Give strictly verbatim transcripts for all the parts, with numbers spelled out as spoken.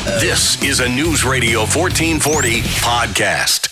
This is a News Radio fourteen forty podcast.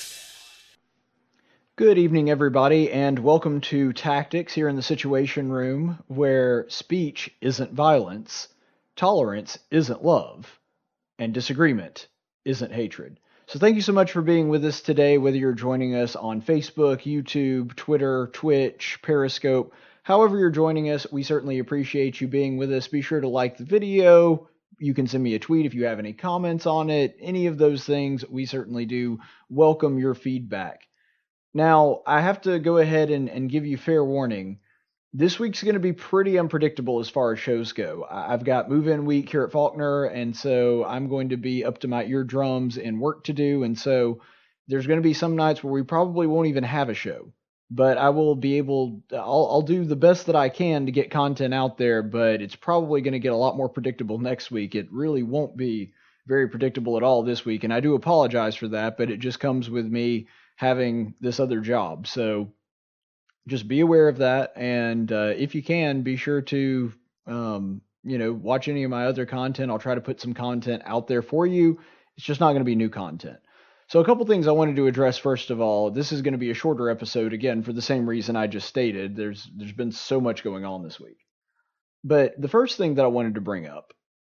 Good evening, everybody, and welcome to Tactics here in the Situation Room, where speech isn't violence, tolerance isn't love, and disagreement isn't hatred. So thank you so much for being with us today, whether you're joining us on Facebook, YouTube, Twitter, Twitch, Periscope. However you're joining us, we certainly appreciate you being with us. Be sure to like the video. You can send me a tweet if you have any comments on it. Any of those things, we certainly do welcome your feedback. Now, I have to go ahead and, and give you fair warning. This week's going to be pretty unpredictable as far as shows go. I've got move-in week here at Faulkner, and so I'm going to be up to my eardrums and work to do, and so there's going to be some nights where we probably won't even have a show. But I will be able, I'll, I'll do the best that I can to get content out there, but it's probably going to get a lot more predictable next week. It really won't be very predictable at all this week, and I do apologize for that, but it just comes with me having this other job. So just be aware of that, and uh, if you can, be sure to, um, you know, watch any of my other content. I'll try to put some content out there for you. It's just not going to be new content. So a couple things I wanted to address. First of all, this is going to be a shorter episode, again, for the same reason I just stated. There's there's been so much going on this week. But the first thing that I wanted to bring up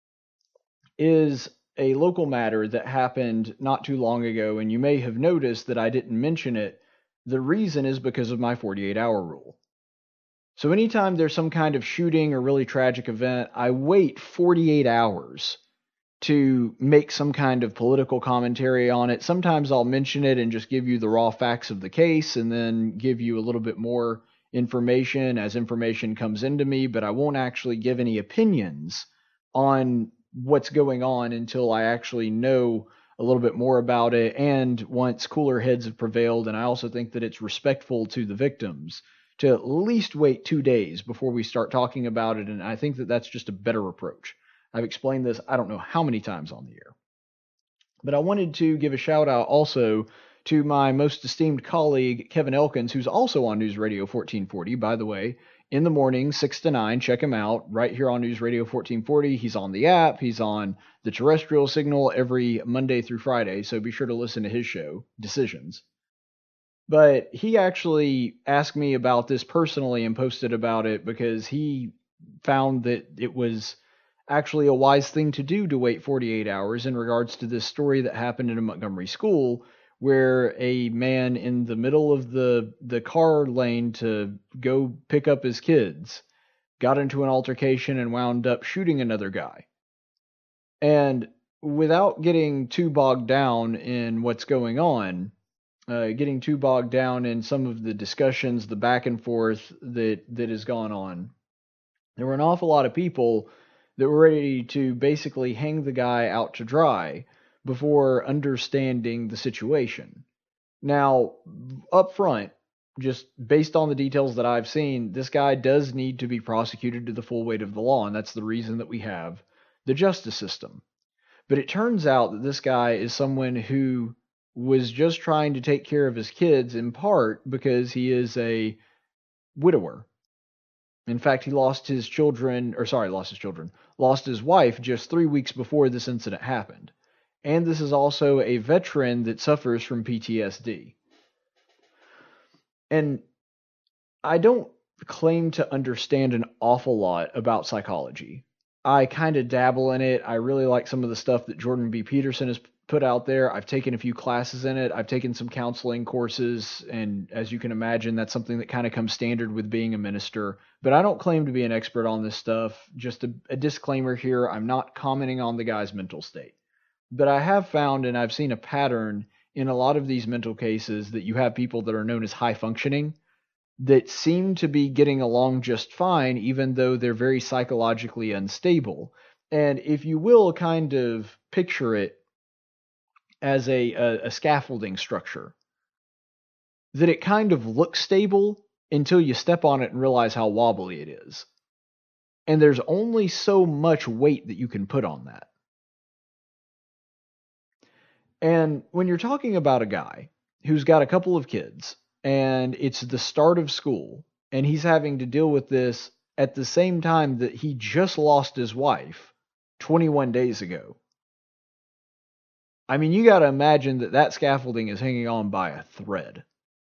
is a local matter that happened not too long ago, and you may have noticed that I didn't mention it. The reason is because of my forty-eight hour rule. So anytime there's some kind of shooting or really tragic event, I wait forty-eight hours to make some kind of political commentary on it. Sometimes I'll mention it and just give you the raw facts of the case and then give you a little bit more information as information comes into me, but I won't actually give any opinions on what's going on until I actually know a little bit more about it, and once cooler heads have prevailed. And I also think that it's respectful to the victims to at least wait two days before we start talking about it, and I think that that's just a better approach. I've explained this I don't know how many times on the air. But I wanted to give a shout out also to my most esteemed colleague, Kevin Elkins, who's also on News Radio fourteen forty, by the way, in the morning, six to nine. Check him out right here on News Radio fourteen forty. He's on the app. He's on the terrestrial signal every Monday through Friday, so be sure to listen to his show, Decisions. But he actually asked me about this personally and posted about it because he found that it was actually a wise thing to do to wait forty-eight hours in regards to this story that happened in a Montgomery school where a man in the middle of the, the car lane to go pick up his kids got into an altercation and wound up shooting another guy. And without getting too bogged down in what's going on, uh, getting too bogged down in some of the discussions, the back and forth that, that has gone on, there were an awful lot of people that were ready to basically hang the guy out to dry before understanding the situation. Now, up front, just based on the details that I've seen, this guy does need to be prosecuted to the full weight of the law, and that's the reason that we have the justice system. But it turns out that this guy is someone who was just trying to take care of his kids, in part because he is a widower. In fact, he lost his children, or sorry, lost his children, lost his wife just three weeks before this incident happened. And this is also a veteran that suffers from P T S D. And I don't claim to understand an awful lot about psychology. I kind of dabble in it. I really like some of the stuff that Jordan B. Peterson has put out there. I've taken a few classes in it. I've taken some counseling courses, and as you can imagine, that's something that kind of comes standard with being a minister. But I don't claim to be an expert on this stuff. Just a, a disclaimer here, I'm not commenting on the guy's mental state. But I have found, and I've seen a pattern in a lot of these mental cases, that you have people that are known as high functioning that seem to be getting along just fine, even though they're very psychologically unstable. And if you will kind of picture it as a, a, a scaffolding structure, that it kind of looks stable until you step on it and realize how wobbly it is. And there's only so much weight that you can put on that. And when you're talking about a guy who's got a couple of kids, and it's the start of school, and he's having to deal with this at the same time that he just lost his wife twenty-one days ago, I mean, you got to imagine that that scaffolding is hanging on by a thread.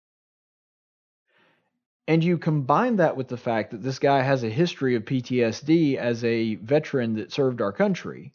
And you combine that with the fact that this guy has a history of P T S D as a veteran that served our country.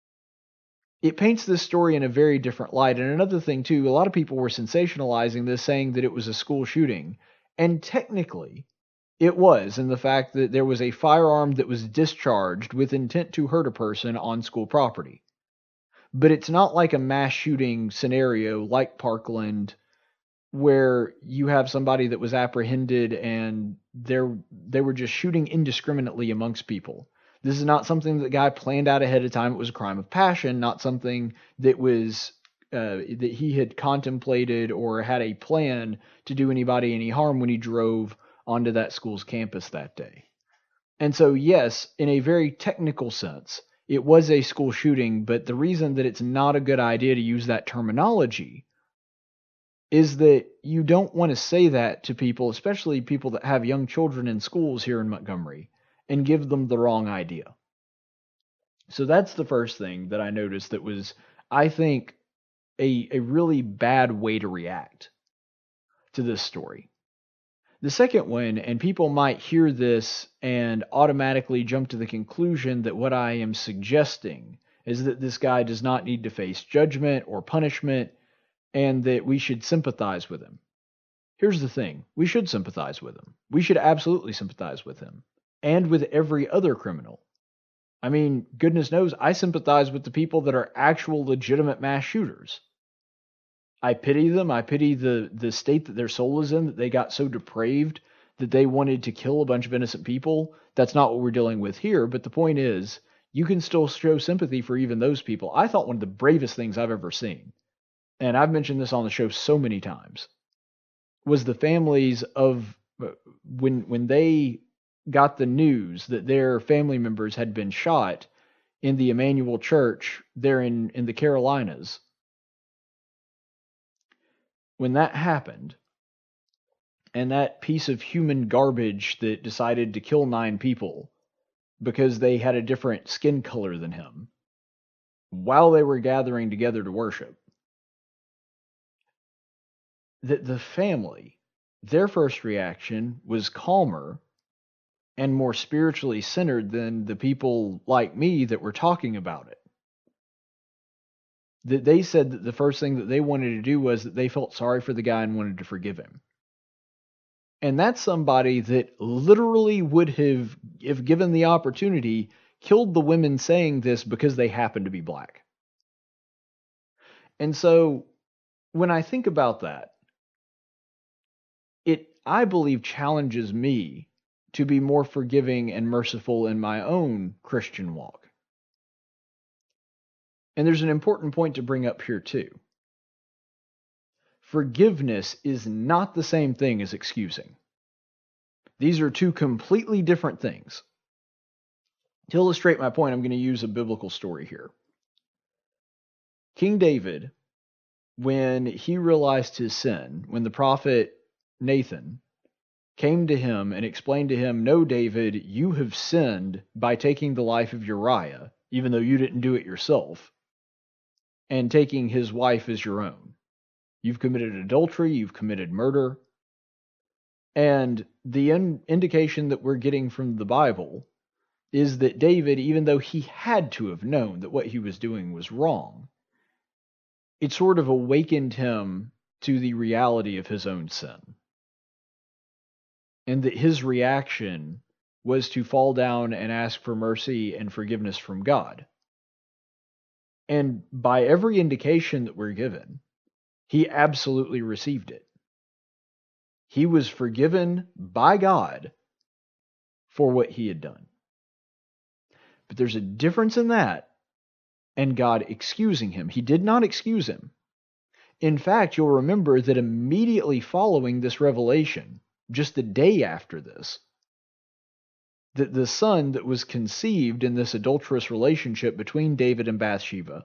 It paints this story in a very different light. And another thing, too, a lot of people were sensationalizing this, saying that it was a school shooting. And technically, it was, in the fact that there was a firearm that was discharged with intent to hurt a person on school property. But it's not like a mass shooting scenario like Parkland, where you have somebody that was apprehended and they're, they were just shooting indiscriminately amongst people. This is not something that the guy planned out ahead of time. It was a crime of passion, not something that was uh, that he had contemplated or had a plan to do anybody any harm when he drove onto that school's campus that day. And so, yes, in a very technical sense, it was a school shooting, but the reason that it's not a good idea to use that terminology is that you don't want to say that to people, especially people that have young children in schools here in Montgomery, and give them the wrong idea. So that's the first thing that I noticed that was, I think, a, a really bad way to react to this story. The second one, and people might hear this and automatically jump to the conclusion that what I am suggesting is that this guy does not need to face judgment or punishment, and that we should sympathize with him. Here's the thing. We should sympathize with him. We should absolutely sympathize with him. And with every other criminal. I mean, goodness knows, I sympathize with the people that are actual legitimate mass shooters. I pity them. I pity the, the state that their soul is in, that they got so depraved that they wanted to kill a bunch of innocent people. That's not what we're dealing with here, but the point is, you can still show sympathy for even those people. I thought one of the bravest things I've ever seen, and I've mentioned this on the show so many times, was the families of when when they got the news that their family members had been shot in the Emmanuel Church there in, in the Carolinas. When that happened, and that piece of human garbage that decided to kill nine people because they had a different skin color than him while they were gathering together to worship, that the family, their first reaction was calmer and more spiritually centered than the people like me that were talking about it. That they said that the first thing that they wanted to do was that they felt sorry for the guy and wanted to forgive him. And that's somebody that literally would have, if given the opportunity, killed the women saying this because they happen to be black. And so when I think about that, it, I believe, challenges me to be more forgiving and merciful in my own Christian walk. And there's an important point to bring up here too. Forgiveness is not the same thing as excusing. These are two completely different things. To illustrate my point, I'm going to use a biblical story here. King David, when he realized his sin, when the prophet Nathan came to him and explained to him, "No, David, you have sinned by taking the life of Uriah, even though you didn't do it yourself, and taking his wife as your own. You've committed adultery, you've committed murder." And the in- indication that we're getting from the Bible is that David, even though he had to have known that what he was doing was wrong, it sort of awakened him to the reality of his own sin. And that his reaction was to fall down and ask for mercy and forgiveness from God. And by every indication that we're given, he absolutely received it. He was forgiven by God for what he had done. But there's a difference in that and God excusing him. He did not excuse him. In fact, you'll remember that immediately following this revelation, just the day after this, that the son that was conceived in this adulterous relationship between David and Bathsheba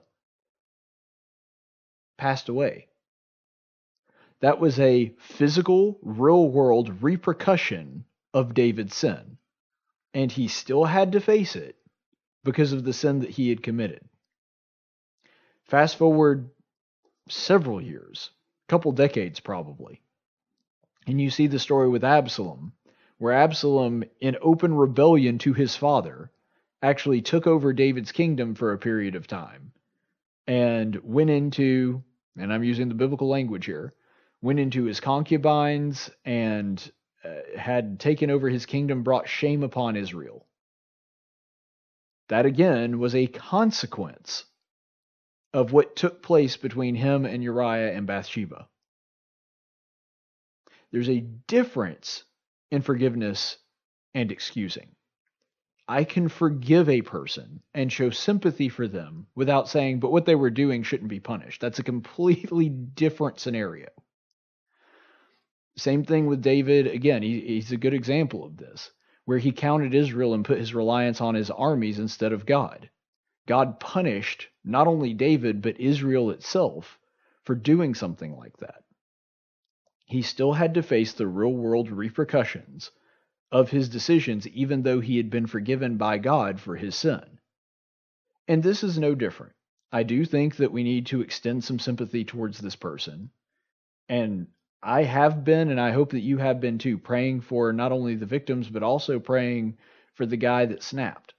passed away. That was a physical, real-world repercussion of David's sin. And he still had to face it because of the sin that he had committed. Fast forward several years, a couple decades probably. And you see the story with Absalom, where Absalom, in open rebellion to his father, actually took over David's kingdom for a period of time and went into, and I'm using the biblical language here, went into his concubines and uh, had taken over his kingdom, brought shame upon Israel. That again was a consequence of what took place between him and Uriah and Bathsheba. There's a difference in forgiveness and excusing. I can forgive a person and show sympathy for them without saying, but what they were doing shouldn't be punished. That's a completely different scenario. Same thing with David. Again, he, he's a good example of this, where he counted Israel and put his reliance on his armies instead of God. God punished not only David, but Israel itself for doing something like that. He still had to face the real-world repercussions of his decisions, even though he had been forgiven by God for his sin. And this is no different. I do think that we need to extend some sympathy towards this person. And I have been, and I hope that you have been too, praying for not only the victims, but also praying for the guy that snapped.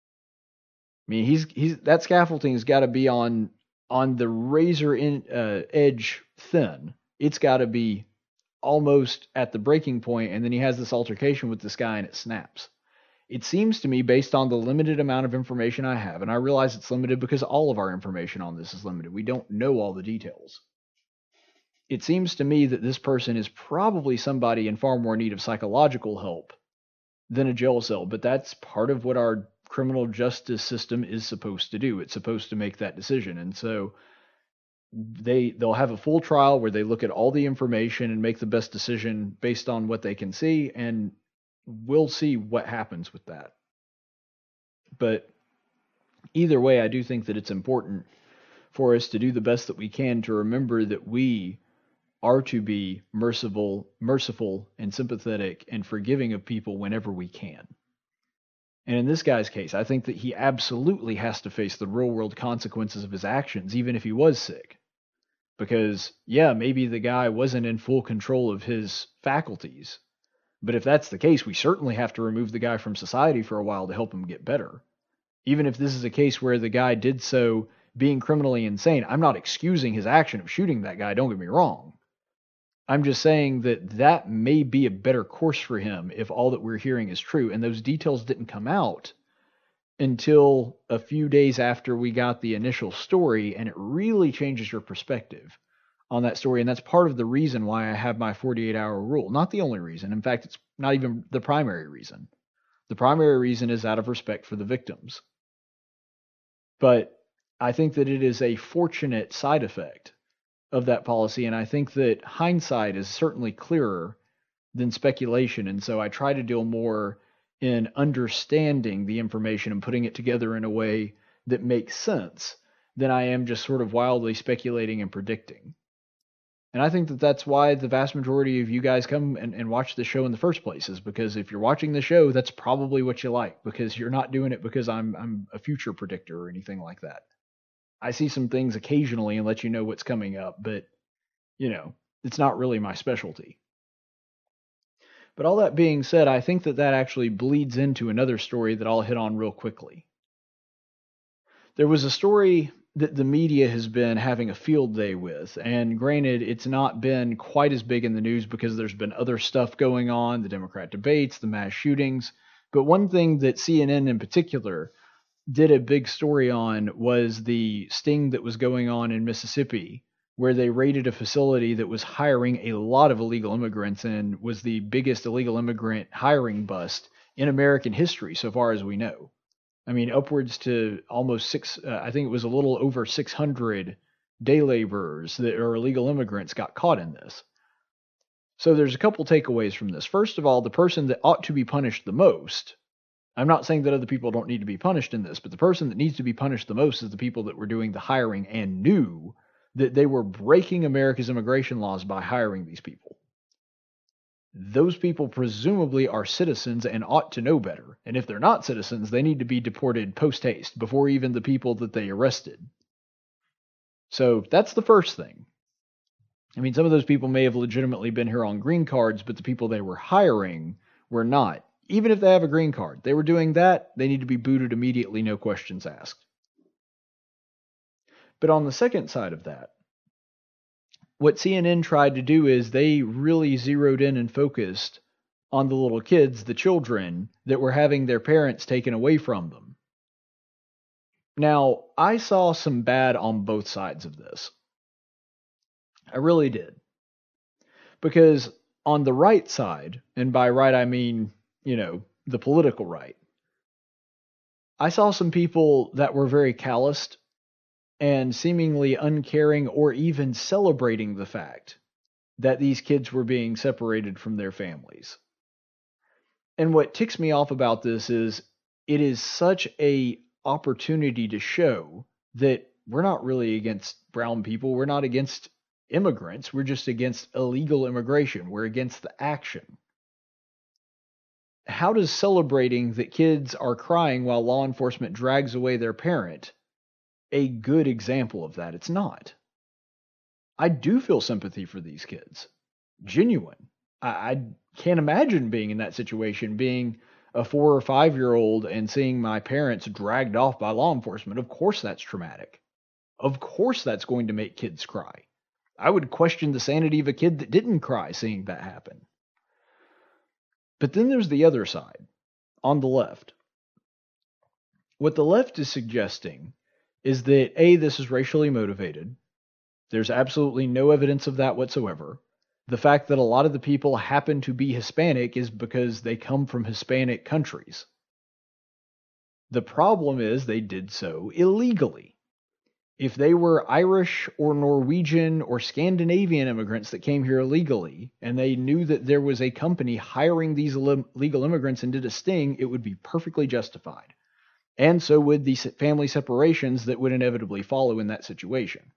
I mean, he's he's that scaffolding's got to be on on the razor in, uh, edge thin. It's got to be almost at the breaking point, and then he has this altercation with this guy and it snaps. It seems to me, based on the limited amount of information I have, and I realize it's limited because all of our information on this is limited. We don't know all the details. It seems to me that this person is probably somebody in far more need of psychological help than a jail cell, but that's part of what our criminal justice system is supposed to do. It's supposed to make that decision. And so they they'll have a full trial where they look at all the information and make the best decision based on what they can see, and we'll see what happens with that. But either way, I do think that it's important for us to do the best that we can to remember that we are to be merciful, merciful and sympathetic and forgiving of people whenever we can. And in this guy's case, I think that he absolutely has to face the real-world consequences of his actions, even if he was sick. Because, yeah, maybe the guy wasn't in full control of his faculties. But if that's the case, we certainly have to remove the guy from society for a while to help him get better. Even if this is a case where the guy did so being criminally insane, I'm not excusing his action of shooting that guy, don't get me wrong. I'm just saying that that may be a better course for him if all that we're hearing is true. And those details didn't come out until a few days after we got the initial story, and it really changes your perspective on that story. And that's part of the reason why I have my forty-eight hour rule. Not the only reason. In fact, it's not even the primary reason. The primary reason is out of respect for the victims. But I think that it is a fortunate side effect of that policy, and I think that hindsight is certainly clearer than speculation, and so I try to deal more in understanding the information and putting it together in a way that makes sense than I am just sort of wildly speculating and predicting. And I think that that's why the vast majority of you guys come and, and watch the show in the first place, is because if you're watching the show, that's probably what you like, because you're not doing it because I'm I'm a future predictor or anything like that. I see some things occasionally and let you know what's coming up, but, you know, it's not really my specialty. But all that being said, I think that that actually bleeds into another story that I'll hit on real quickly. There was a story that the media has been having a field day with, and granted, it's not been quite as big in the news because there's been other stuff going on, the Democrat debates, the mass shootings, but one thing that C N N in particular did a big story on was the sting that was going on in Mississippi, where they raided a facility that was hiring a lot of illegal immigrants and was the biggest illegal immigrant hiring bust in American history, so far as we know. I mean, upwards to almost six, uh, I think it was a little over six hundred day laborers that are illegal immigrants got caught in this. So there's a couple takeaways from this. First of all, the person that ought to be punished the most, I'm not saying that other people don't need to be punished in this, but the person that needs to be punished the most is the people that were doing the hiring and knew that they were breaking America's immigration laws by hiring these people. Those people presumably are citizens and ought to know better. And if they're not citizens, they need to be deported post haste before even the people that they arrested. So that's the first thing. I mean, some of those people may have legitimately been here on green cards, but the people they were hiring were not. Even if they have a green card, they were doing that, they need to be booted immediately, no questions asked. But on the second side of that, what C N N tried to do is they really zeroed in and focused on the little kids, the children, that were having their parents taken away from them. Now, I saw some bad on both sides of this. I really did. Because on the right side, and by right I mean, you know, the political right, I saw some people that were very calloused and seemingly uncaring or even celebrating the fact that these kids were being separated from their families. And what ticks me off about this is it is such a opportunity to show that we're not really against brown people. We're not against immigrants. We're just against illegal immigration. We're against the action. How does celebrating that kids are crying while law enforcement drags away their parent a good example of that? It's not. I do feel sympathy for these kids. Genuine. I, I can't imagine being in that situation, being a four or five year old and seeing my parents dragged off by law enforcement. Of course that's traumatic. Of course that's going to make kids cry. I would question the sanity of a kid that didn't cry seeing that happen. But then there's the other side, on the left. What the left is suggesting is that A, this is racially motivated. There's absolutely no evidence of that whatsoever. The fact that a lot of the people happen to be Hispanic is because they come from Hispanic countries. The problem is they did so illegally. If they were Irish or Norwegian or Scandinavian immigrants that came here illegally, and they knew that there was a company hiring these illegal immigrants and did a sting, it would be perfectly justified. And so would the family separations that would inevitably follow in that situation.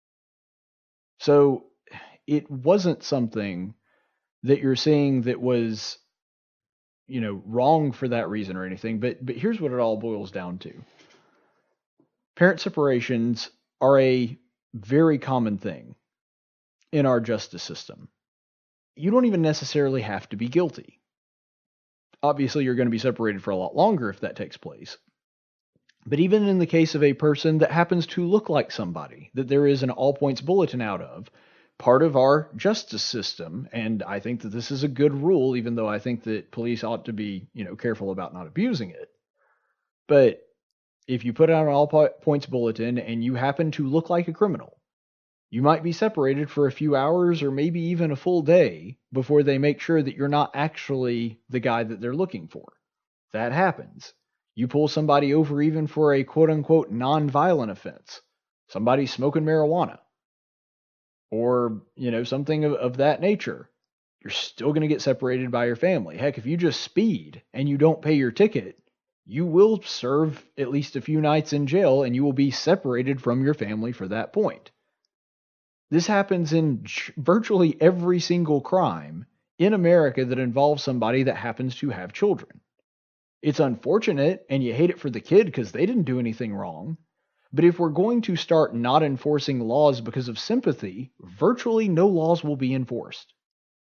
So it wasn't something that you're saying that was, you know, wrong for that reason or anything, but but here's what it all boils down to. Parent separations are a very common thing in our justice system. You don't even necessarily have to be guilty. Obviously, you're going to be separated for a lot longer if that takes place. But even in the case of a person that happens to look like somebody that there is an all points bulletin out of, part of our justice system, and I think that this is a good rule, even though I think that police ought to be, you know, careful about not abusing it. But if you put out an all points bulletin and you happen to look like a criminal, you might be separated for a few hours or maybe even a full day before they make sure that you're not actually the guy that they're looking for. That happens. You pull somebody over even for a quote-unquote non-violent offense, somebody smoking marijuana, or, you know, something of, of that nature, you're still going to get separated by your family. Heck, if you just speed and you don't pay your ticket, you will serve at least a few nights in jail and you will be separated from your family for that point. This happens in virtually every single crime in America that involves somebody that happens to have children. It's unfortunate, and you hate it for the kid because they didn't do anything wrong. But if we're going to start not enforcing laws because of sympathy, virtually no laws will be enforced.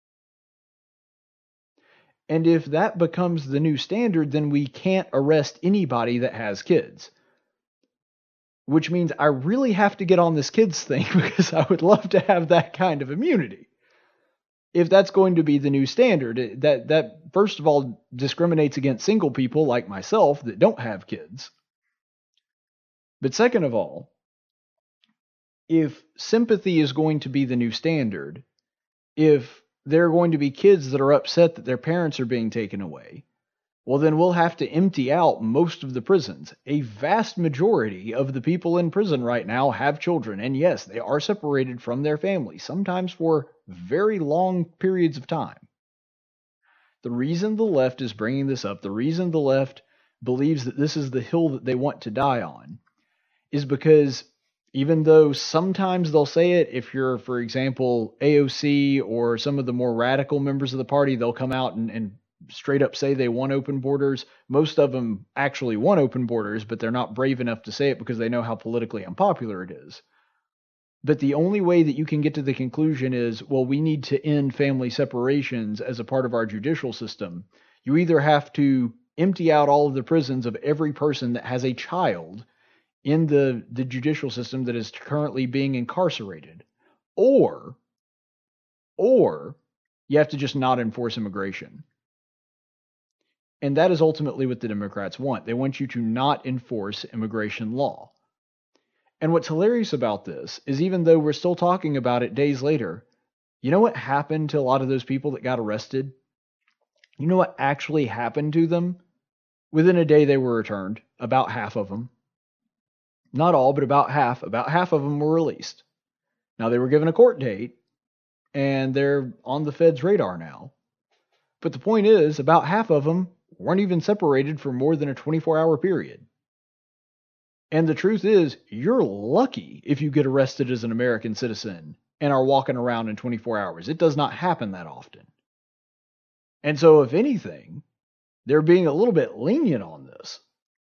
And if that becomes the new standard, then we can't arrest anybody that has kids. Which means I really have to get on this kids thing because I would love to have that kind of immunity. If that's going to be the new standard, that, that first of all discriminates against single people like myself that don't have kids. But second of all, if sympathy is going to be the new standard, if there are going to be kids that are upset that their parents are being taken away, well, then we'll have to empty out most of the prisons. A vast majority of the people in prison right now have children. And yes, they are separated from their families, sometimes for very long periods of time. The reason the left is bringing this up, the reason the left believes that this is the hill that they want to die on, is because even though sometimes they'll say it, if you're, for example, A O C or some of the more radical members of the party, they'll come out and, and straight up say they want open borders. Most of them actually want open borders, but they're not brave enough to say it because they know how politically unpopular it is. But the only way that you can get to the conclusion is, well, we need to end family separations as a part of our judicial system. You either have to empty out all of the prisons of every person that has a child in the, the judicial system that is currently being incarcerated, or, or you have to just not enforce immigration. And that is ultimately what the Democrats want. They want you to not enforce immigration law. And what's hilarious about this is, even though we're still talking about it days later, you know what happened to a lot of those people that got arrested? You know what actually happened to them? Within a day, they were returned. About half of them. Not all, but about half. About half of them were released. Now, they were given a court date, and they're on the Fed's radar now. But the point is, about half of them weren't even separated for more than a twenty-four hour period. And the truth is, you're lucky if you get arrested as an American citizen and are walking around in twenty-four hours. It does not happen that often. And so, if anything, they're being a little bit lenient on this.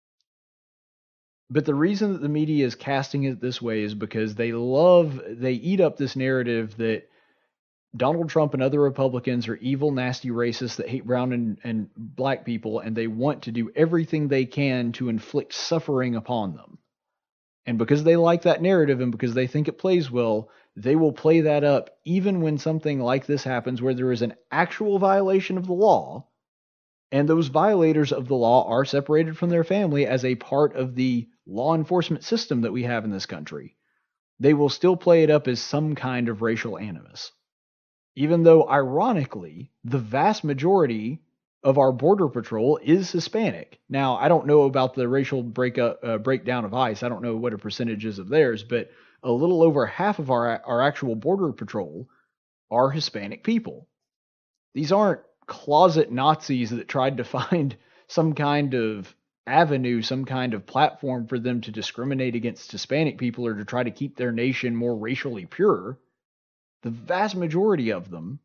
But the reason that the media is casting it this way is because they love, they eat up this narrative that Donald Trump and other Republicans are evil, nasty racists that hate brown and, and black people, and they want to do everything they can to inflict suffering upon them. And because they like that narrative and because they think it plays well, they will play that up even when something like this happens, where there is an actual violation of the law, and those violators of the law are separated from their family as a part of the law enforcement system that we have in this country. They will still play it up as some kind of racial animus. Even though, ironically, the vast majority of our Border Patrol is Hispanic. Now, I don't know about the racial breakup, uh, breakdown of ICE. I don't know what a percentage is of theirs, but a little over half of our, our actual Border Patrol are Hispanic people. These aren't closet Nazis that tried to find some kind of avenue, some kind of platform for them to discriminate against Hispanic people or to try to keep their nation more racially pure. The vast majority of them,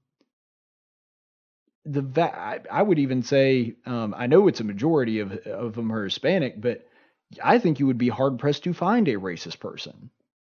the va- I, I would even say, um, I know it's a majority of, of them are Hispanic, but I think you would be hard-pressed to find a racist person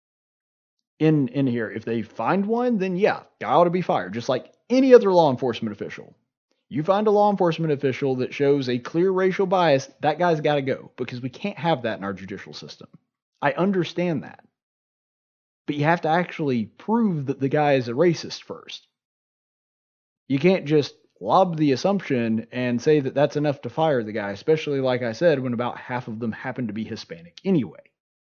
in, in here. If they find one, then yeah, guy ought to be fired, just like any other law enforcement official. You find a law enforcement official that shows a clear racial bias, that guy's got to go, because we can't have that in our judicial system. I understand that. But you have to actually prove that the guy is a racist first. You can't just lob the assumption and say that that's enough to fire the guy, especially, like I said, when about half of them happen to be Hispanic anyway.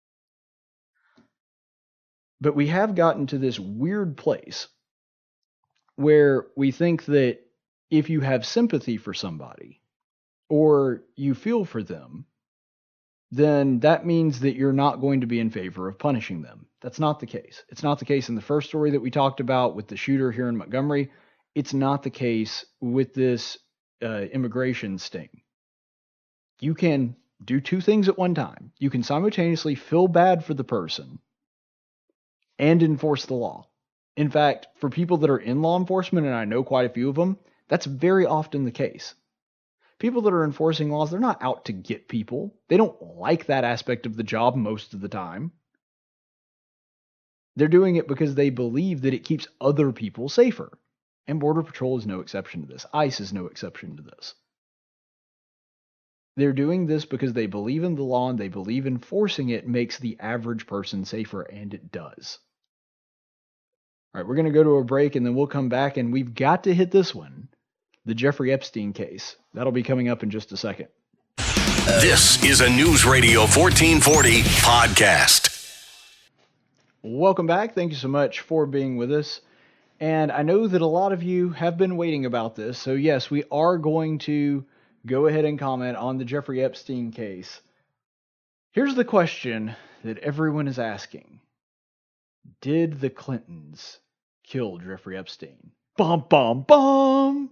But we have gotten to this weird place where we think that if you have sympathy for somebody or you feel for them, then that means that you're not going to be in favor of punishing them. That's not the case. It's not the case in the first story that we talked about with the shooter here in Montgomery. It's not the case with this uh, immigration sting. You can do two things at one time. You can simultaneously feel bad for the person and enforce the law. In fact, for people that are in law enforcement, and I know quite a few of them, that's very often the case. People that are enforcing laws, they're not out to get people. They don't like that aspect of the job most of the time. They're doing it because they believe that it keeps other people safer. And Border Patrol is no exception to this. ICE is no exception to this. They're doing this because they believe in the law and they believe enforcing it makes the average person safer, and it does. All right, we're going to go to a break and then we'll come back, and we've got to hit this one. The Jeffrey Epstein case. That'll be coming up in just a second. This is a News Radio fourteen forty podcast. Welcome back. Thank you so much for being with us. And I know that a lot of you have been waiting about this. So yes, we are going to go ahead and comment on the Jeffrey Epstein case. Here's the question that everyone is asking. Did the Clintons kill Jeffrey Epstein? Bum, bum, bum.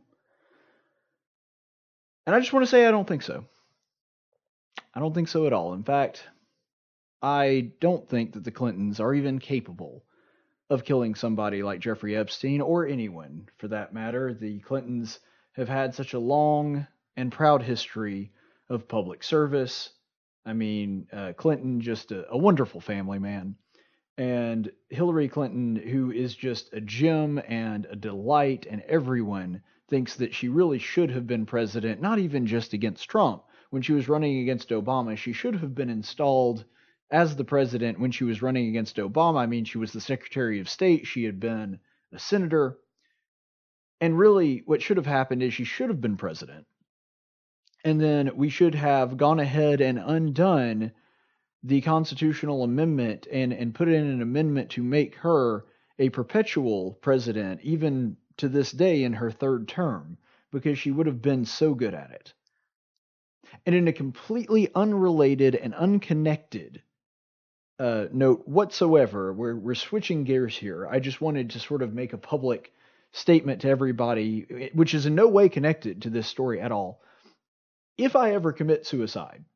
And I just want to say I don't think so. I don't think so at all. In fact, I don't think that the Clintons are even capable of killing somebody like Jeffrey Epstein, or anyone for that matter. The Clintons have had such a long and proud history of public service. I mean, uh, Clinton, just a, a wonderful family man. And Hillary Clinton, who is just a gem and a delight, and everyone thinks that she really should have been president, not even just against Trump. When she was running against Obama, she should have been installed as the president when she was running against Obama. I mean, she was the Secretary of State, she had been a senator. And really, what should have happened is she should have been president. And then we should have gone ahead and undone the constitutional amendment and, and put in an amendment to make her a perpetual president, even to this day in her third term, because she would have been so good at it. And in a completely unrelated and unconnected uh, note whatsoever, we're, we're switching gears here. I just wanted to sort of make a public statement to everybody, which is in no way connected to this story at all. If I ever commit suicide,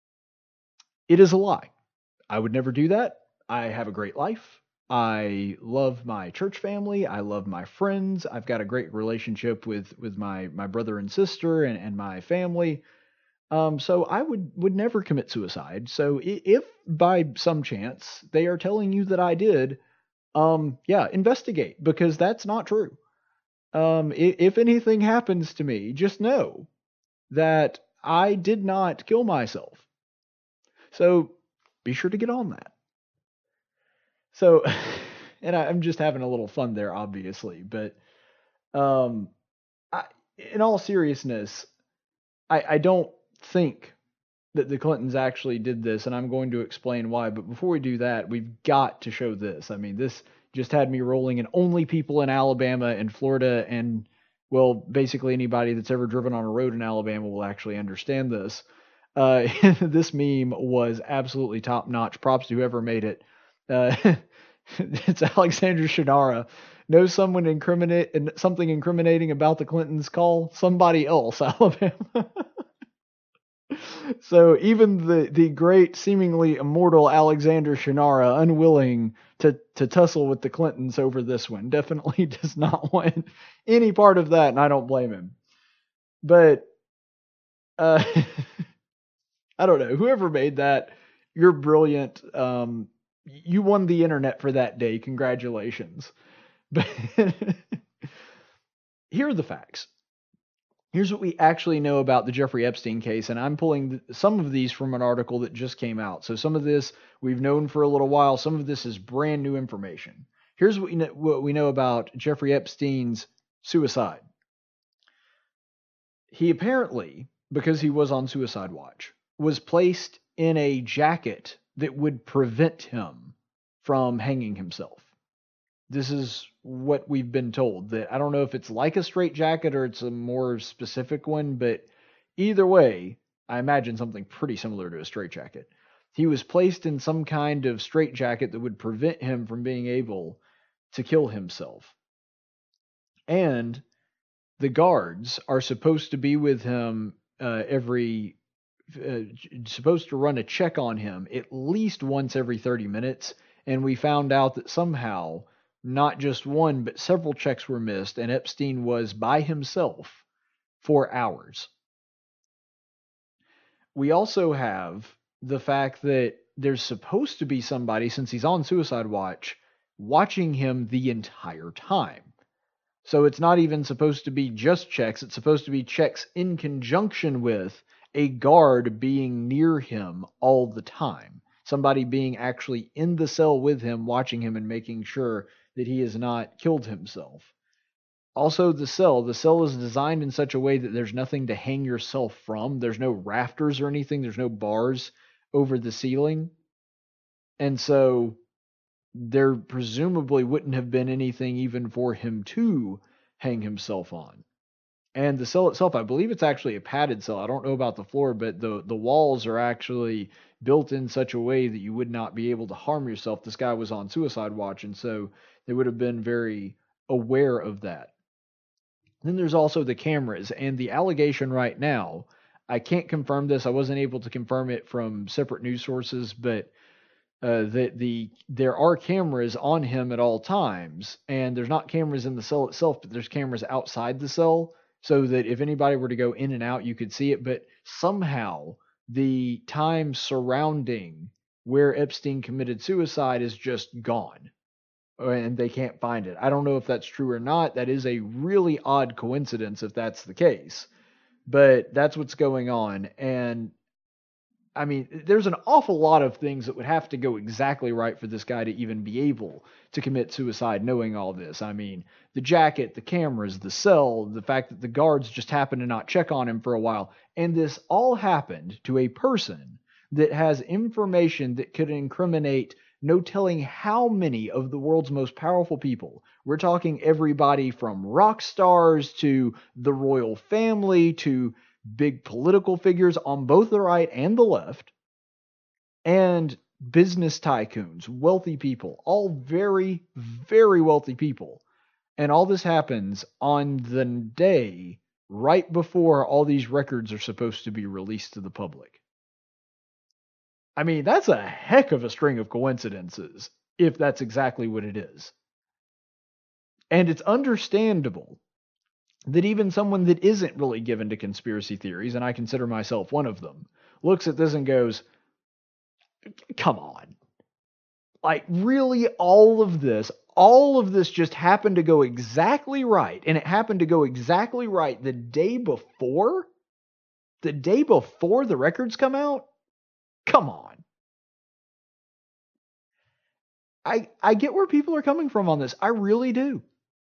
it is a lie. I would never do that. I have a great life. I love my church family. I love my friends. I've got a great relationship with, with my, my brother and sister and, and my family. Um, so I would, would never commit suicide. So if by some chance they are telling you that I did, um, yeah, investigate, because that's not true. Um, if, if anything happens to me, just know that I did not kill myself. So be sure to get on that. So, and I, I'm just having a little fun there, obviously, but um, I, in all seriousness, I, I don't think that the Clintons actually did this, and I'm going to explain why. But before we do that, we've got to show this. I mean, this just had me rolling, and only people in Alabama and Florida and, well, basically anybody that's ever driven on a road in Alabama will actually understand this. Uh, this meme was absolutely top notch. Props to whoever made it. Uh, it's Alexandra Shannara. Know someone incriminate something incriminating about the Clintons? Call somebody else, Alabama. So even the, the great, seemingly immortal Alexander Shannara, unwilling to, to tussle with the Clintons over this one, definitely does not want any part of that, and I don't blame him. But uh, I don't know. Whoever made that, you're brilliant. Um, you won the internet for that day. Congratulations. But here are the facts. Here's what we actually know about the Jeffrey Epstein case, and I'm pulling some of these from an article that just came out. So some of this we've known for a little while. Some of this is brand new information. Here's what we know, what we know about Jeffrey Epstein's suicide. He apparently, because he was on suicide watch, was placed in a jacket that would prevent him from hanging himself. This is what we've been told. That I don't know if it's like a straitjacket or it's a more specific one, but either way, I imagine something pretty similar to a straitjacket. He was placed in some kind of straitjacket that would prevent him from being able to kill himself. And the guards are supposed to be with him uh, every, uh, supposed to run a check on him at least once every thirty minutes. And we found out that somehow not just one, but several checks were missed, and Epstein was by himself for hours. We also have the fact that there's supposed to be somebody, since he's on suicide watch, watching him the entire time. So it's not even supposed to be just checks. It's supposed to be checks in conjunction with a guard being near him all the time. Somebody being actually in the cell with him, watching him and making sure that he has not killed himself. Also, the cell. The cell is designed in such a way that there's nothing to hang yourself from. There's no rafters or anything. There's no bars over the ceiling. And so there presumably wouldn't have been anything even for him to hang himself on. And the cell itself, I believe it's actually a padded cell. I don't know about the floor, but the, the walls are actually built in such a way that you would not be able to harm yourself. This guy was on suicide watch, and so they would have been very aware of that. Then there's also the cameras, and the allegation right now, I can't confirm this. I wasn't able to confirm it from separate news sources, but uh, that the there are cameras on him at all times, and there's not cameras in the cell itself, but there's cameras outside the cell, so that if anybody were to go in and out, you could see it. But somehow the time surrounding where Epstein committed suicide is just gone, and they can't find it. I don't know if that's true or not. That is a really odd coincidence if that's the case, but that's what's going on. And I mean, there's an awful lot of things that would have to go exactly right for this guy to even be able to commit suicide knowing all this. I mean, the jacket, the cameras, the cell, the fact that the guards just happened to not check on him for a while. And this all happened to a person that has information that could incriminate no telling how many of the world's most powerful people. We're talking everybody from rock stars to the royal family to big political figures on both the right and the left, and business tycoons, wealthy people, all very, very wealthy people. And all this happens on the day right before all these records are supposed to be released to the public. I mean, that's a heck of a string of coincidences, if that's exactly what it is. And it's understandable that even someone that isn't really given to conspiracy theories, and I consider myself one of them, looks at this and goes, come on. Like, really, all of this, all of this just happened to go exactly right. And it happened to go exactly right the day before? The day before the records come out? Come on. I I get where people are coming from on this. I really do.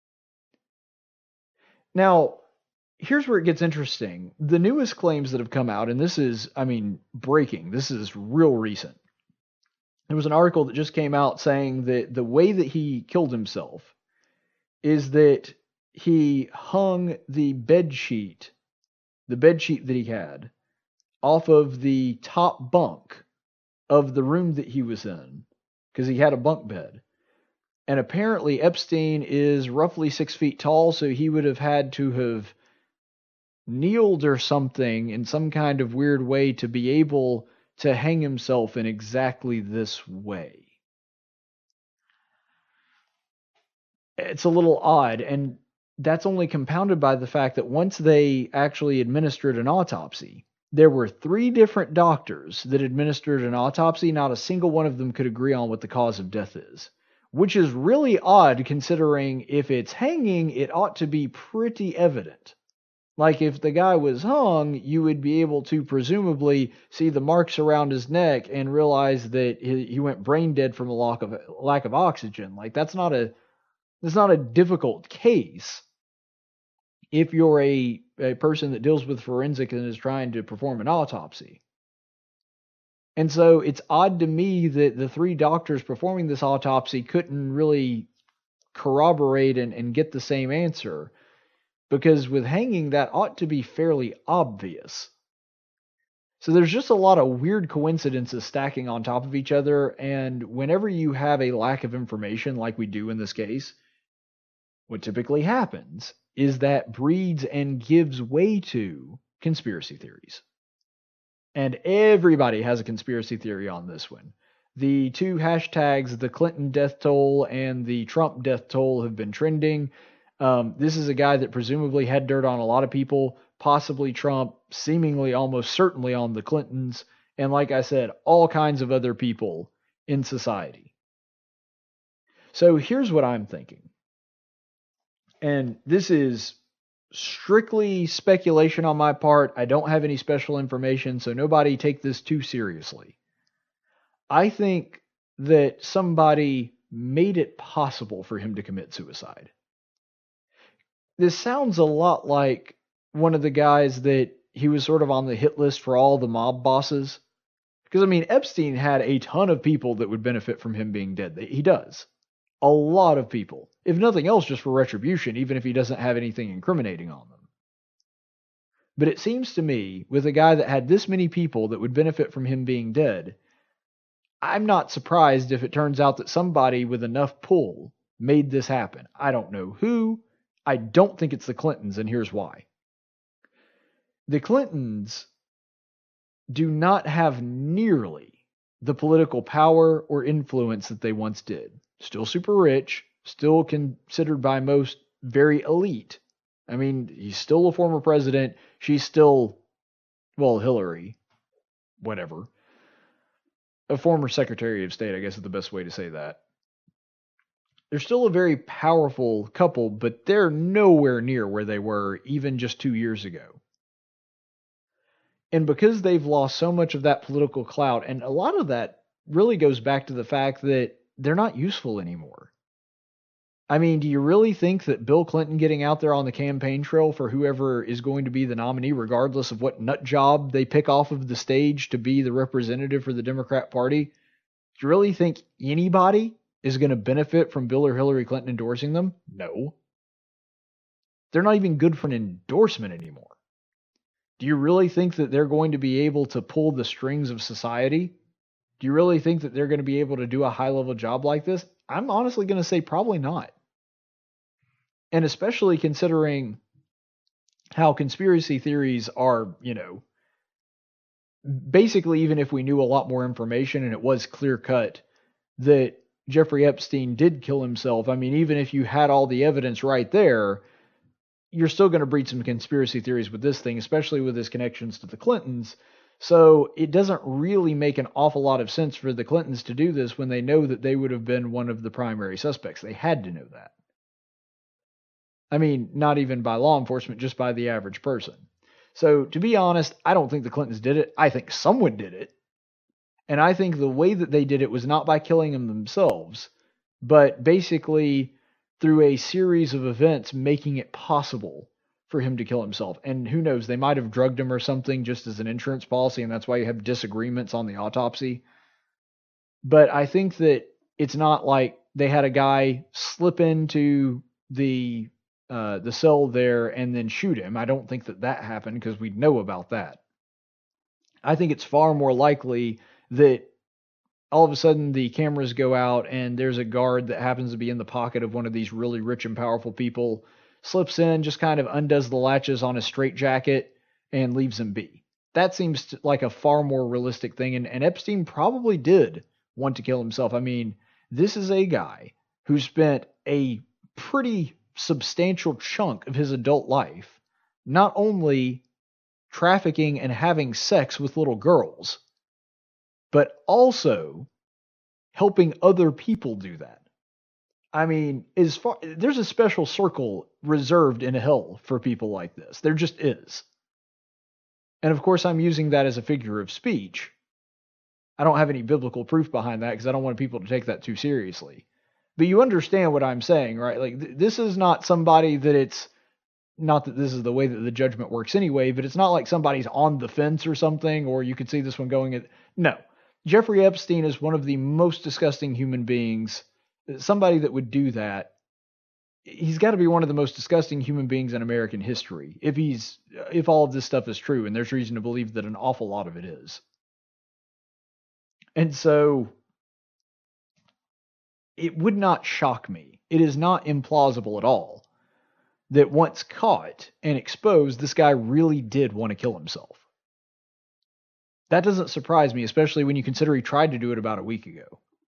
Now, here's where it gets interesting. The newest claims that have come out, and this is, I mean, breaking. This is real recent. There was an article that just came out saying that the way that he killed himself is that he hung the bed sheet, the bed sheet that he had, off of the top bunk of the room that he was in, because he had a bunk bed. And apparently Epstein is roughly six feet tall, so he would have had to have kneeled or something in some kind of weird way to be able to hang himself in exactly this way. It's a little odd, and that's only compounded by the fact that once they actually administered an autopsy, there were three different doctors that administered an autopsy. Not a single one of them could agree on what the cause of death is. Which is really odd considering if it's hanging, it ought to be pretty evident. Like if the guy was hung, you would be able to presumably see the marks around his neck and realize that he went brain dead from a lack of lack of oxygen. Like that's not a that's not a difficult case if you're a, a person that deals with forensic and is trying to perform an autopsy. And so it's odd to me that the three doctors performing this autopsy couldn't really corroborate and, and get the same answer. Because with hanging, that ought to be fairly obvious. So there's just a lot of weird coincidences stacking on top of each other. And whenever you have a lack of information like we do in this case, what typically happens is that breeds and gives way to conspiracy theories. And everybody has a conspiracy theory on this one. The two hashtags, the Clinton death toll and the Trump death toll, have been trending. Um, this is a guy that presumably had dirt on a lot of people, possibly Trump, seemingly almost certainly on the Clintons, and like I said, all kinds of other people in society. So here's what I'm thinking. And this is strictly speculation on my part. I don't have any special information, so nobody take this too seriously. I think that somebody made it possible for him to commit suicide. This sounds a lot like one of the guys that he was sort of on the hit list for all the mob bosses. Because, I mean, Epstein had a ton of people that would benefit from him being dead. He does. A lot of people. If nothing else, just for retribution, even if he doesn't have anything incriminating on them. But it seems to me, with a guy that had this many people that would benefit from him being dead, I'm not surprised if it turns out that somebody with enough pull made this happen. I don't know who. I don't think it's the Clintons, and here's why. The Clintons do not have nearly the political power or influence that they once did. Still super rich, still considered by most very elite. I mean, he's still a former president. She's still, well, Hillary, whatever. a former Secretary of State, I guess is the best way to say that. They're still a very powerful couple, but they're nowhere near where they were even just two years ago. And because they've lost so much of that political clout, and a lot of that really goes back to the fact that they're not useful anymore. I mean, do you really think that Bill Clinton getting out there on the campaign trail for whoever is going to be the nominee, regardless of what nut job they pick off of the stage to be the representative for the Democrat Party, do you really think anybody is going to benefit from Bill or Hillary Clinton endorsing them? No. They're not even good for an endorsement anymore. Do you really think that they're going to be able to pull the strings of society? Do you really think that they're going to be able to do a high-level job like this? I'm honestly going to say probably not. And especially considering how conspiracy theories are, you know, basically, even if we knew a lot more information and it was clear-cut that Jeffrey Epstein did kill himself, I mean, even if you had all the evidence right there, you're still going to breed some conspiracy theories with this thing, especially with his connections to the Clintons. So it doesn't really make an awful lot of sense for the Clintons to do this when they know that they would have been one of the primary suspects. They had to know that. I mean, not even by law enforcement, just by the average person. So to be honest, I don't think the Clintons did it. I think someone did it. And I think the way that they did it was not by killing him themselves, but basically through a series of events making it possible for him to kill himself. And who knows, they might have drugged him or something just as an insurance policy, and that's why you have disagreements on the autopsy. But I think that it's not like they had a guy slip into the uh, the cell there and then shoot him. I don't think that that happened because we know about that. I think it's far more likely that all of a sudden the cameras go out and there's a guard that happens to be in the pocket of one of these really rich and powerful people, slips in, just kind of undoes the latches on his straitjacket and leaves him be. That seems like a far more realistic thing. And, and Epstein probably did want to kill himself. I mean, this is a guy who spent a pretty substantial chunk of his adult life not only trafficking and having sex with little girls, but also helping other people do that. I mean, as far there's a special circle reserved in hell for people like this. There just is. And of course, I'm using that as a figure of speech. I don't have any biblical proof behind that because I don't want people to take that too seriously. But you understand what I'm saying, right? Like, th- this is not somebody that it's, not that this is the way that the judgment works anyway, but it's not like somebody's on the fence or something, or you could see this one going at, no. Jeffrey Epstein is one of the most disgusting human beings. Somebody that would do that, he's got to be one of the most disgusting human beings in American history. If he's, if all of this stuff is true, and there's reason to believe that an awful lot of it is. And so it would not shock me. It is not implausible at all that once caught and exposed, this guy really did want to kill himself. That doesn't surprise me, especially when you consider he tried to do it about a week ago.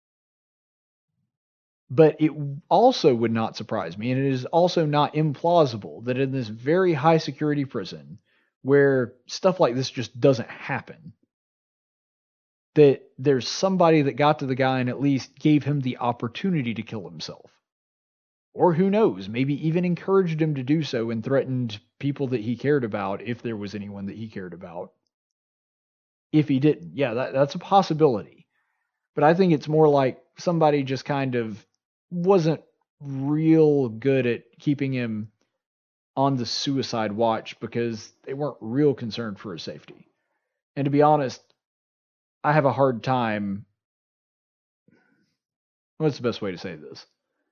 But it also would not surprise me, and it is also not implausible that in this very high security prison, where stuff like this just doesn't happen, that there's somebody that got to the guy and at least gave him the opportunity to kill himself. Or who knows, maybe even encouraged him to do so and threatened people that he cared about, if there was anyone that he cared about. If he didn't, yeah, that, that's a possibility. But I think it's more like somebody just kind of wasn't real good at keeping him on the suicide watch because they weren't real concerned for his safety. And to be honest, I have a hard time. What's the best way to say this?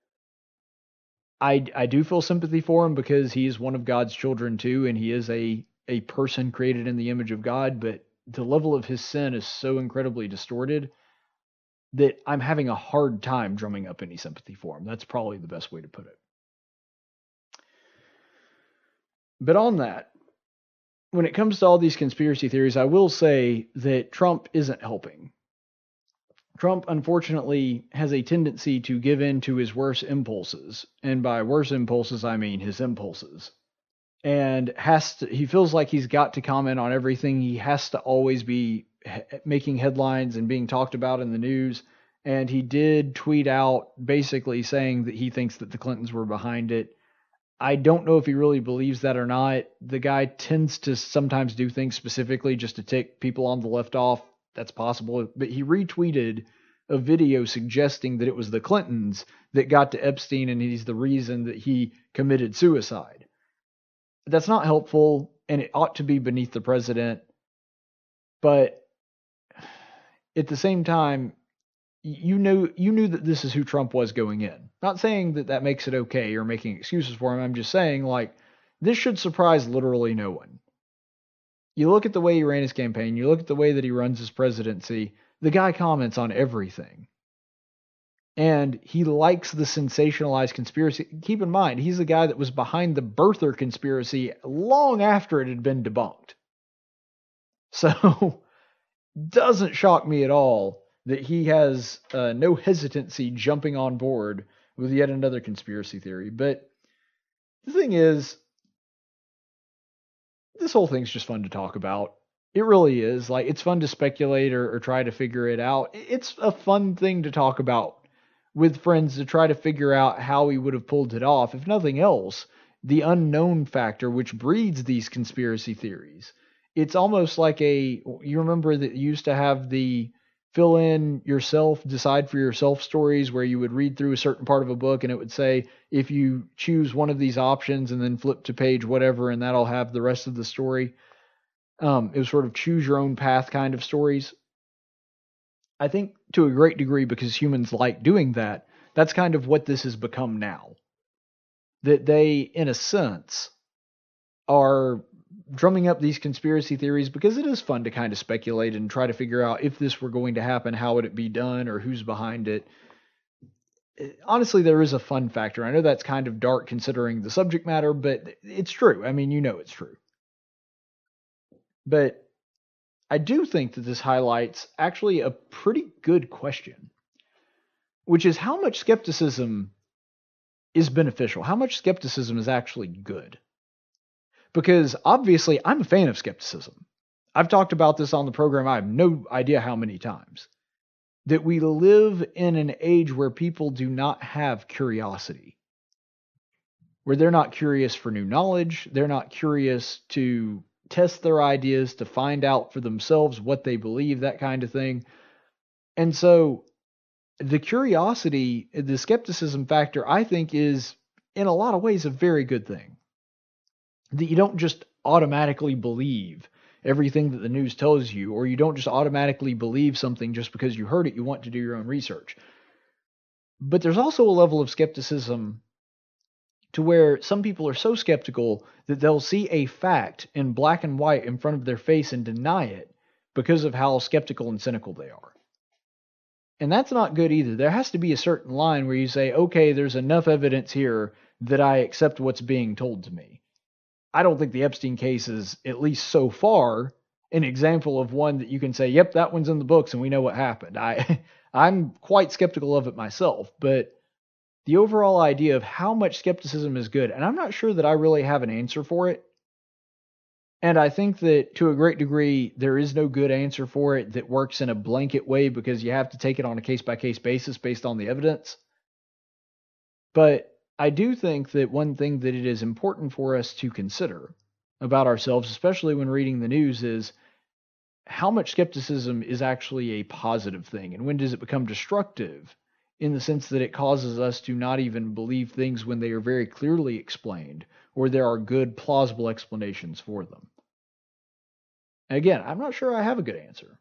I, I do feel sympathy for him because he is one of God's children too, and he is a, a person created in the image of God, but the level of his sin is so incredibly distorted that I'm having a hard time drumming up any sympathy for him. That's probably the best way to put it. But on that, when it comes to all these conspiracy theories, I will say that Trump isn't helping. Trump, unfortunately, has a tendency to give in to his worst impulses. And by worst impulses, I mean his impulses. And has to, he feels like he's got to comment on everything. He has to always be he- making headlines and being talked about in the news. And he did tweet out basically saying that he thinks that the Clintons were behind it. I don't know if he really believes that or not. The guy tends to sometimes do things specifically just to tick people on the left off. That's possible. But he retweeted a video suggesting that it was the Clintons that got to Epstein and he's the reason that he committed suicide. That's not helpful, and it ought to be beneath the president. But at the same time, you know, you knew that this is who Trump was going in. Not saying that that makes it okay or making excuses for him. I'm just saying, like, this should surprise literally no one. You look at the way he ran his campaign, you look at the way that he runs his presidency, the guy comments on everything. And he likes the sensationalized conspiracy. Keep in mind, he's the guy that was behind the birther conspiracy long after it had been debunked. So, doesn't shock me at all that he has uh, no hesitancy jumping on board with yet another conspiracy theory. But the thing is, this whole thing's just fun to talk about. It really is. Like, it's fun to speculate or, or try to figure it out. It's a fun thing to talk about with friends to try to figure out how he would have pulled it off. If nothing else, the unknown factor, which breeds these conspiracy theories. It's almost like a, you remember that you used to have the fill in yourself, decide for yourself stories where you would read through a certain part of a book and it would say, if you choose one of these options and then flip to page whatever, and that'll have the rest of the story. Um, it was sort of choose your own path kind of stories. I think to a great degree, because humans like doing that, that's kind of what this has become now. That they, in a sense, are drumming up these conspiracy theories because it is fun to kind of speculate and try to figure out if this were going to happen, how would it be done, or who's behind it. Honestly, there is a fun factor. I know that's kind of dark considering the subject matter, but it's true. I mean, you know it's true. But I do think that this highlights actually a pretty good question, which is how much skepticism is beneficial? How much skepticism is actually good? Because obviously I'm a fan of skepticism. I've talked about this on the program, I have no idea how many times, that we live in an age where people do not have curiosity, where they're not curious for new knowledge, they're not curious to test their ideas, to find out for themselves what they believe, that kind of thing. And so the curiosity, the skepticism factor, I think is in a lot of ways a very good thing. That you don't just automatically believe everything that the news tells you, or you don't just automatically believe something just because you heard it. You want to do your own research. But there's also a level of skepticism to where some people are so skeptical that they'll see a fact in black and white in front of their face and deny it because of how skeptical and cynical they are. And that's not good either. There has to be a certain line where you say, okay, there's enough evidence here that I accept what's being told to me. I don't think the Epstein case is, at least so far, an example of one that you can say, yep, that one's in the books and we know what happened. I, I'm quite skeptical of it myself, but the overall idea of how much skepticism is good, and I'm not sure that I really have an answer for it. And I think that to a great degree, there is no good answer for it that works in a blanket way because you have to take it on a case-by-case basis based on the evidence. But I do think that one thing that it is important for us to consider about ourselves, especially when reading the news, is how much skepticism is actually a positive thing, and when does it become destructive in the sense that it causes us to not even believe things when they are very clearly explained, or there are good, plausible explanations for them. Again, I'm not sure I have a good answer,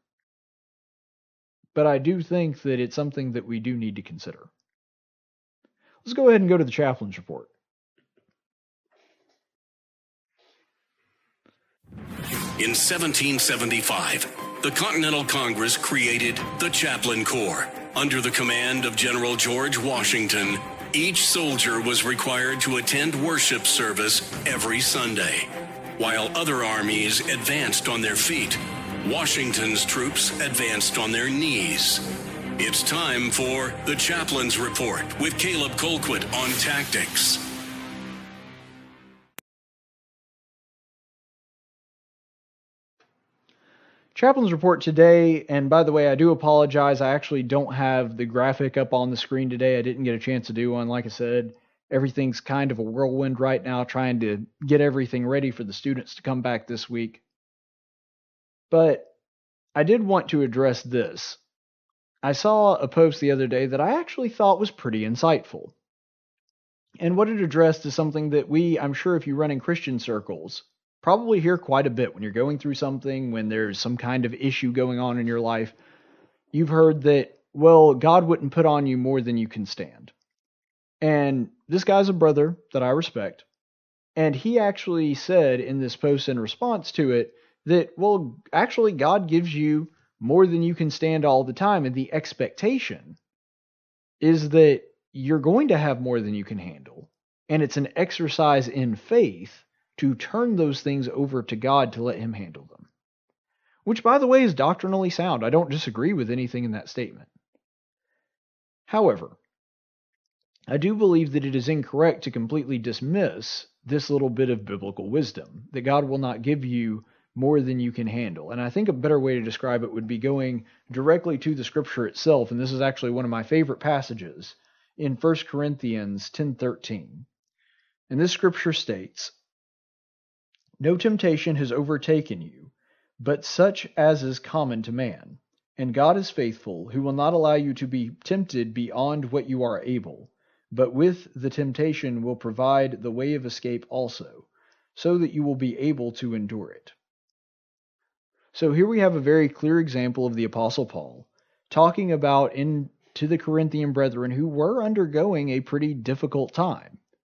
but I do think that it's something that we do need to consider. Let's go ahead and go to the Chaplain's Report. In seventeen seventy-five, the Continental Congress created the Chaplain Corps. Under the command of General George Washington, each soldier was required to attend worship service every Sunday. While other armies advanced on their feet, Washington's troops advanced on their knees. It's time for the Chaplain's Report with Caleb Colquitt on tactics. Chaplain's report today, and by the way, I do apologize. I actually don't have the graphic up on the screen today. I didn't get a chance to do one. Like I said, everything's kind of a whirlwind right now, trying to get everything ready for the students to come back this week. But I did want to address this. I saw a post the other day that I actually thought was pretty insightful. And what it addressed is something that we, I'm sure if you run in Christian circles, probably hear quite a bit when you're going through something, when there's some kind of issue going on in your life. You've heard that, well, God wouldn't put on you more than you can stand. And this guy's a brother that I respect. And he actually said in this post in response to it that, well, actually God gives you more than you can stand all the time. And the expectation is that you're going to have more than you can handle. And it's an exercise in faith to turn those things over to God to let him handle them. Which, by the way, is doctrinally sound. I don't disagree with anything in that statement. However, I do believe that it is incorrect to completely dismiss this little bit of biblical wisdom, that God will not give you more than you can handle. And I think a better way to describe it would be going directly to the scripture itself, and this is actually one of my favorite passages in First Corinthians ten thirteen. And this scripture states, "No temptation has overtaken you, but such as is common to man. And God is faithful, who will not allow you to be tempted beyond what you are able, but with the temptation will provide the way of escape also, so that you will be able to endure it." So here we have a very clear example of the Apostle Paul talking about in to the Corinthian brethren who were undergoing a pretty difficult time.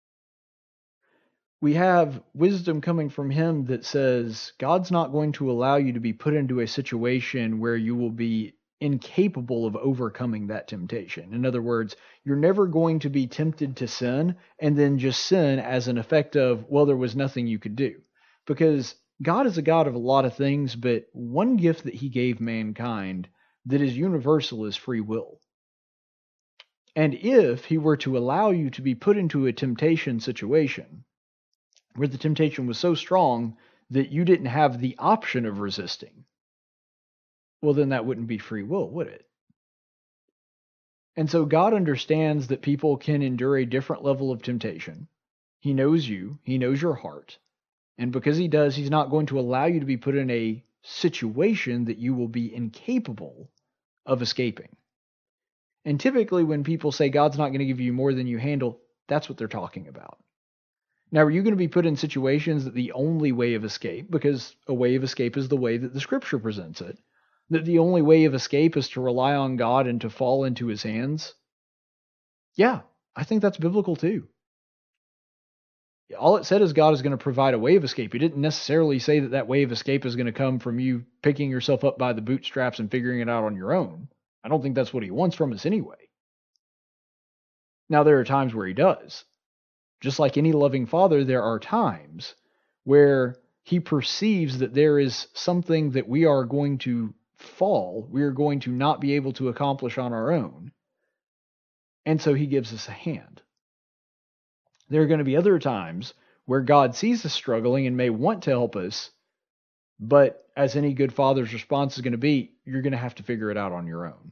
We have wisdom coming from him that says God's not going to allow you to be put into a situation where you will be incapable of overcoming that temptation. In other words, you're never going to be tempted to sin and then just sin as an effect of, well, there was nothing you could do. Because God is a God of a lot of things, but one gift that he gave mankind that is universal is free will. And if he were to allow you to be put into a temptation situation where the temptation was so strong that you didn't have the option of resisting, well, then that wouldn't be free will, would it? And so God understands that people can endure a different level of temptation. He knows you. He knows your heart. And because he does, he's not going to allow you to be put in a situation that you will be incapable of escaping. And typically when people say God's not going to give you more than you handle, that's what they're talking about. Now, are you going to be put in situations that the only way of escape, because a way of escape is the way that the scripture presents it, that the only way of escape is to rely on God and to fall into his hands? Yeah, I think that's biblical too. All it said is God is going to provide a way of escape. He didn't necessarily say that that way of escape is going to come from you picking yourself up by the bootstraps and figuring it out on your own. I don't think that's what he wants from us anyway. Now, there are times where he does. Just like any loving father, there are times where he perceives that there is something that we are going to fall, we are going to not be able to accomplish on our own. And so he gives us a hand. There are going to be other times where God sees us struggling and may want to help us, but as any good father's response is going to be, you're going to have to figure it out on your own.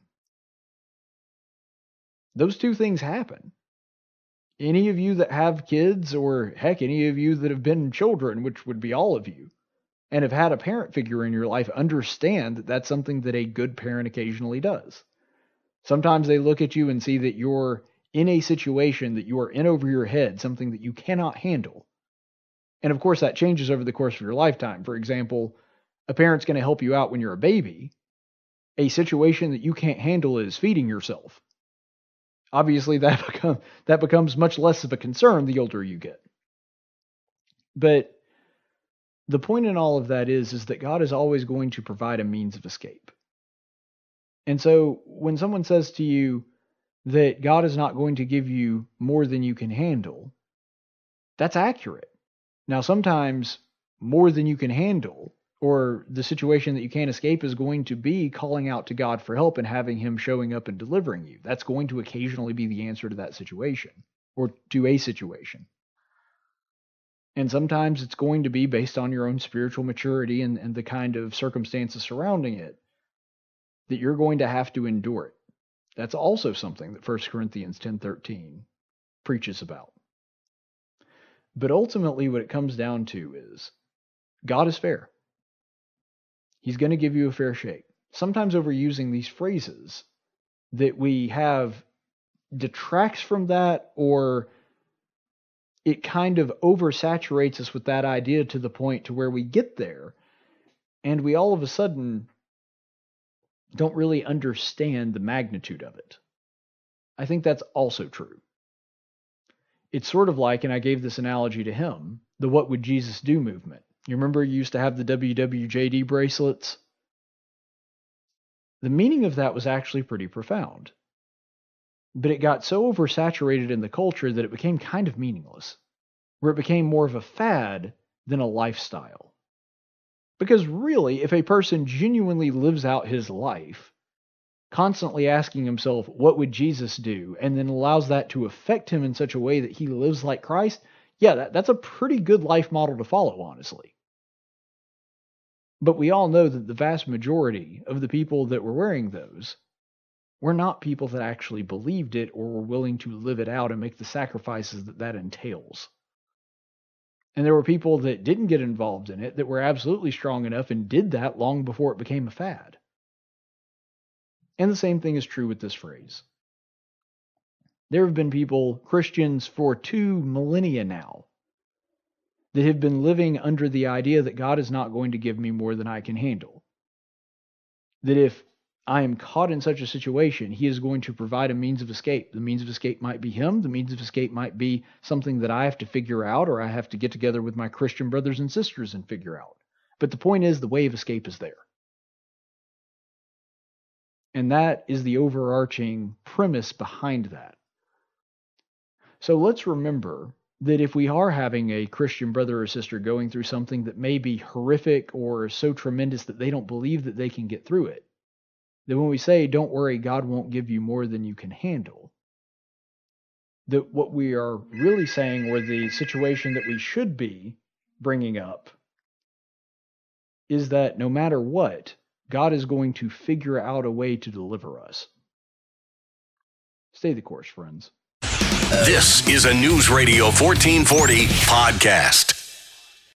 Those two things happen. Any of you that have kids, or heck, any of you that have been children, which would be all of you, and have had a parent figure in your life, understand that that's something that a good parent occasionally does. Sometimes they look at you and see that you're in a situation that you are in over your head, something that you cannot handle. And of course, that changes over the course of your lifetime. For example, a parent's going to help you out when you're a baby. A situation that you can't handle is feeding yourself. Obviously, that, become, that becomes much less of a concern the older you get. But the point in all of that is, is that God is always going to provide a means of escape. And so when someone says to you that God is not going to give you more than you can handle, that's accurate. Now, sometimes more than you can handle, or the situation that you can't escape, is going to be calling out to God for help and having him showing up and delivering you. That's going to occasionally be the answer to that situation, or to a situation. And sometimes it's going to be based on your own spiritual maturity and, and the kind of circumstances surrounding it that you're going to have to endure it. That's also something that First Corinthians ten thirteen preaches about. But ultimately what it comes down to is God is fair. He's going to give you a fair shake. Sometimes overusing these phrases that we have detracts from that, or it kind of oversaturates us with that idea to the point to where we get there and we all of a sudden don't really understand the magnitude of it. I think that's also true. It's sort of like, and I gave this analogy to him, the What Would Jesus Do movement. You remember you used to have the W W J D bracelets? The meaning of that was actually pretty profound. But it got so oversaturated in the culture that it became kind of meaningless, where it became more of a fad than a lifestyle. Because really, if a person genuinely lives out his life, constantly asking himself, what would Jesus do? And then allows that to affect him in such a way that he lives like Christ, yeah, that, that's a pretty good life model to follow, honestly. But we all know that the vast majority of the people that were wearing those were not people that actually believed it or were willing to live it out and make the sacrifices that that entails. And there were people that didn't get involved in it that were absolutely strong enough and did that long before it became a fad. And the same thing is true with this phrase. There have been people, Christians for two millennia now, that have been living under the idea that God is not going to give me more than I can handle. That if I am caught in such a situation, he is going to provide a means of escape. The means of escape might be him. The means of escape might be something that I have to figure out, or I have to get together with my Christian brothers and sisters and figure out. But the point is, the way of escape is there. And that is the overarching premise behind that. So let's remember that if we are having a Christian brother or sister going through something that may be horrific or so tremendous that they don't believe that they can get through it, that when we say, don't worry, God won't give you more than you can handle, that what we are really saying, or the situation that we should be bringing up, is that no matter what, God is going to figure out a way to deliver us. Stay the course, friends. This is a News Radio fourteen forty podcast.